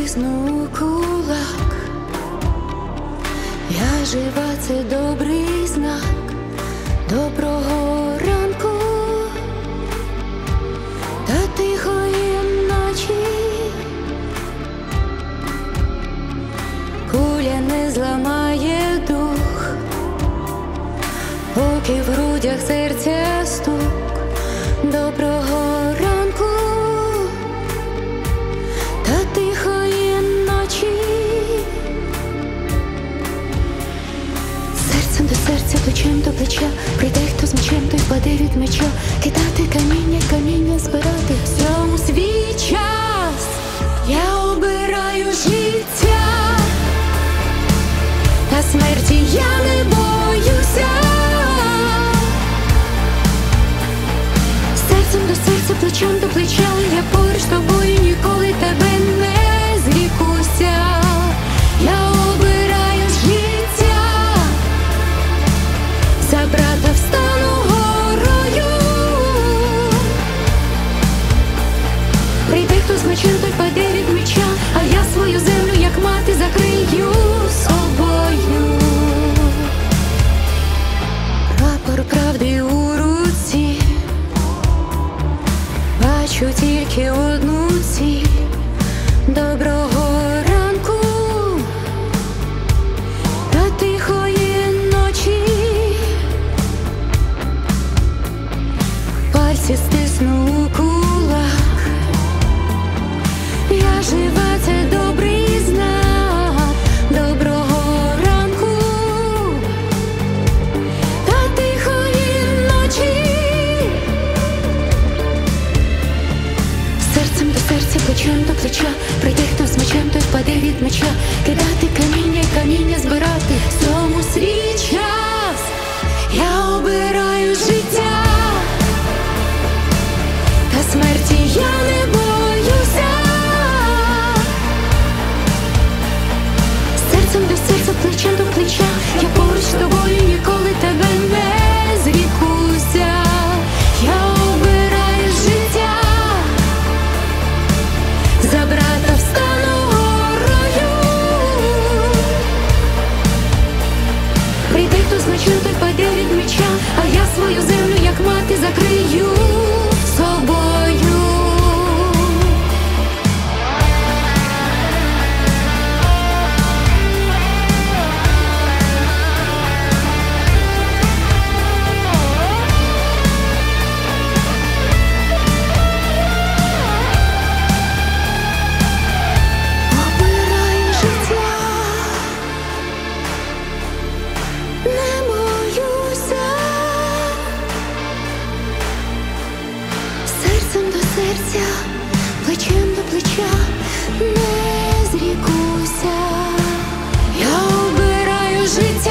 стисну кулак. Я жива, це добрий знак. Доброго ранку та тихої ночі. Куля не зламає дух, поки в грудях серця стук. Доброго ранку та тихої ночі. Серцем до серця, плечем до плеча. Прийде хто з мечем, той впаде від меча. Кидати каміння, каміння збирати. Всьому свій час. Я обираю життя, та смерті я не боюся. Серцем до серця, плечем до плеча. Я поруч з тобою, ніколи тебе не зрікуся. Я обираю життя, за брата встану горою. Прийде хто з мечем, той паде від меча. А я свою землю, як мати, закрию собою. Прапор правди у руці, бачу тільки одну ціль. Доброго ранку та тихої ночі. Пальці стисну у кулак. Я жива, це добрий знак. Доброго ранку та тихої ночі. Серцем до серця, плечем до плеча. Прийде хто з мечем, той впаде від меча. Кидати каміння, каміння збирати. Всьому свій час. Я обираю життя, та смерті я не боюся. Серцем до серця, плечем до плеча. Я поруч з тобою, ніколи тебе не зрікуся. Я обираю життя, за брата встану горою. Прийде хто з мечем, той впаде від меча. А я свою землю, як мати, закрию собою. Обираю життя, не боюся. Серцем до серця, плечем до плеча. Не зрікуся. Я обираю життя.